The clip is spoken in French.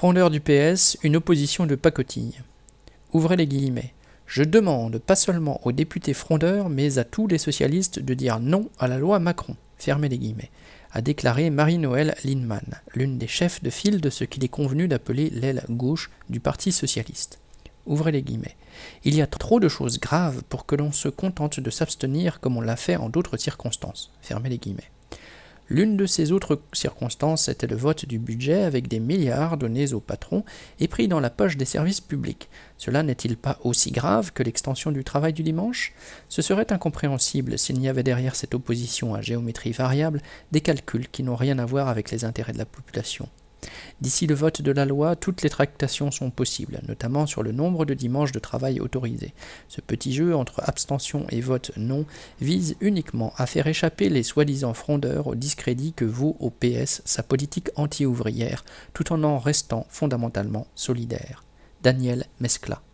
Frondeurs du PS, une opposition de pacotille. Ouvrez les guillemets. Je demande pas seulement aux députés frondeurs, mais à tous les socialistes de dire non à la loi Macron. Fermez les guillemets. A déclaré Marie-Noëlle Lienemann, l'une des chefs de file de ce qu'il est convenu d'appeler l'aile gauche du Parti socialiste. Ouvrez les guillemets. Il y a trop de choses graves pour que l'on se contente de s'abstenir comme on l'a fait en d'autres circonstances. Fermez les guillemets. L'une de ces autres circonstances était le vote du budget avec des milliards donnés aux patrons et pris dans la poche des services publics. Cela n'est-il pas aussi grave que l'extension du travail du dimanche ? Ce serait incompréhensible s'il n'y avait derrière cette opposition à géométrie variable des calculs qui n'ont rien à voir avec les intérêts de la population. D'ici le vote de la loi, toutes les tractations sont possibles, notamment sur le nombre de dimanches de travail autorisés. Ce petit jeu entre abstention et vote non vise uniquement à faire échapper les soi-disant frondeurs au discrédit que vaut au PS sa politique anti-ouvrière, tout en restant fondamentalement solidaire. Daniel Mescla.